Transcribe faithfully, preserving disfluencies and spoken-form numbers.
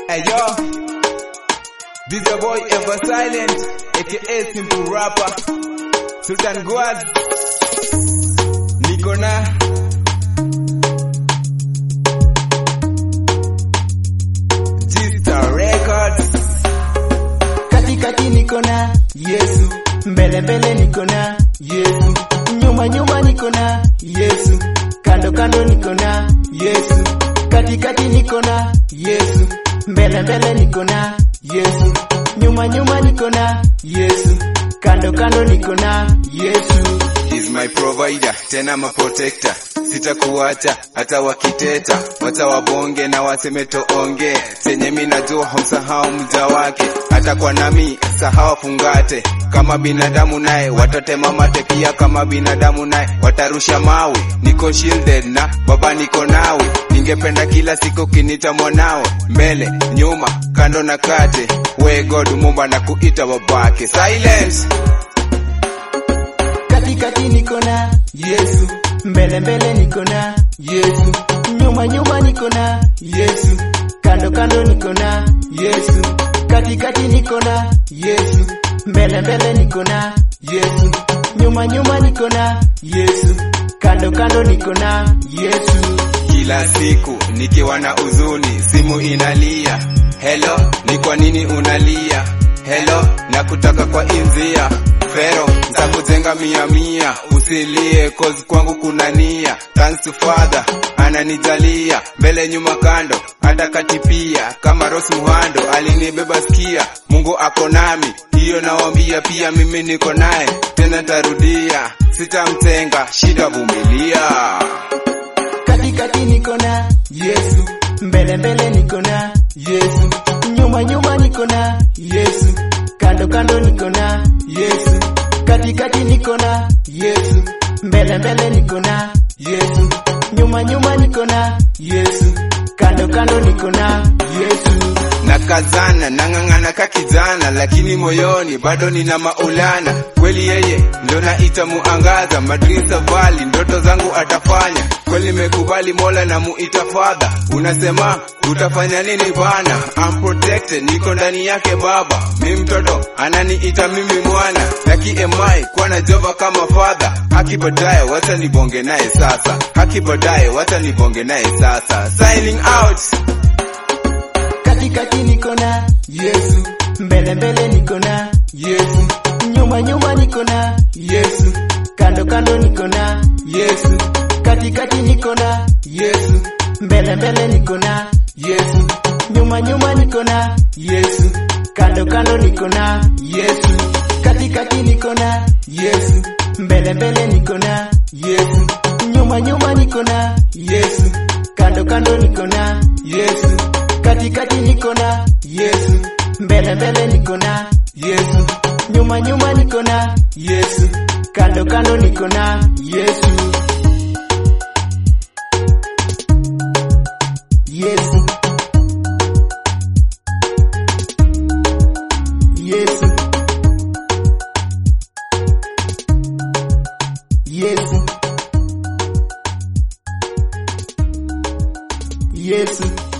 Hey yo, this your boy Ever Silent, aka Simple Rapper, Sultan Guad, niko na G-Star Records. Kati kati niko na Yesu, mbele mbele niko na Yesu, nyuma nyuma niko na Yesu, kando kando niko na Yesu, kati kati niko na Yesu, mbele mbele niko na Yesu, nyuma nyuma niko na Yesu, kando kando niko na Yesu. He's my provider, tena ma protector. Sitakuacha hata wakiteta, wacha wabonge na waseme toonge. Senye mimi najua humsahau mja wake, hata kwa nami sahau fungate. Kama binadamu naye watatema mate, pia kama binadamu naye watarusha mawe. Niko shielded na baba niko nawe, ningependa kila siku kinita mwanao. Mbele, nyuma, kando na kate, we God Mumba na kuita babake. Silence. Kati kati niko na Yesu, mbele mbele niko na Yesu, nyuma nyuma niko na Yesu, kando kando niko na Yesu, kati kati niko na Yesu, mbele mbele niko na Yesu, nyuma nyuma niko na Yesu, kando kando niko na Yesu. Kila siku nikiwa na uzuni, simu inalia, hello, ni kwa nini unalia? Hello, nakutaka kwa inzia Fero, nitakujenga mia mia, usilie cause kwangu kuna nia. Thanks to Father, ananijalia, mbele nyuma kando, hata kati pia, kama Rose Muhando, alinibeba sikia, Mungu ako nami, hiyo nawambia pia mimi niko naye, tena tarudia, sitamtenga, shida vumilia. Kati kati niko na Yesu, mbele mbele niko na Yesu, nyuma nyuma niko na Yesu, kando kando niko na Yesu, kati kati niko na Yesu, mbele mbele niko na Yesu, nyuma nyuma niko na Yesu, kando kando niko na Yesu. Nakazana, nangangana kakijana, lakini moyoni bado nina Maulana. Kweli yeye ndo naita muangaza, madrisa vali, ndoto zangu atafanya. Kweli mekubali Mola na muita Father, unasema utafanya nini bana? I'm protected, niko ndani yake baba, mi mtoto ananiita mimi mwana. Laki emai kwa na Jova kama Father, haki baadaye wacha nibonge naye sasa, haki baadaye wacha nibonge naye sasa. Signing out. Kati kati niko na Yesu, mbele mbele niko na Yesu, nyuma nyuma niko na Yesu, kando kando niko na Yesu, kati kati niko na Yesu, mbele mbele niko na Yesu, nyuma nyuma niko na Yesu, kando kando niko na Yesu. Kati kati niko na Yesu, mbele mbele niko na Yesu, nyuma nyuma niko na Yesu, kando kando niko na Yesu, kati kati niko na Yesu, mbele mbele niko na Yesu, nyuma nyuma niko na Yesu, kando kando niko na Yesu. Yesu, Yesu, Yesu, Yesu.